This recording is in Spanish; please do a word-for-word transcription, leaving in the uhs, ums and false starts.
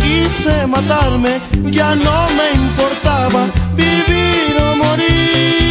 quise matarme, ya no me importaba vivir o morir.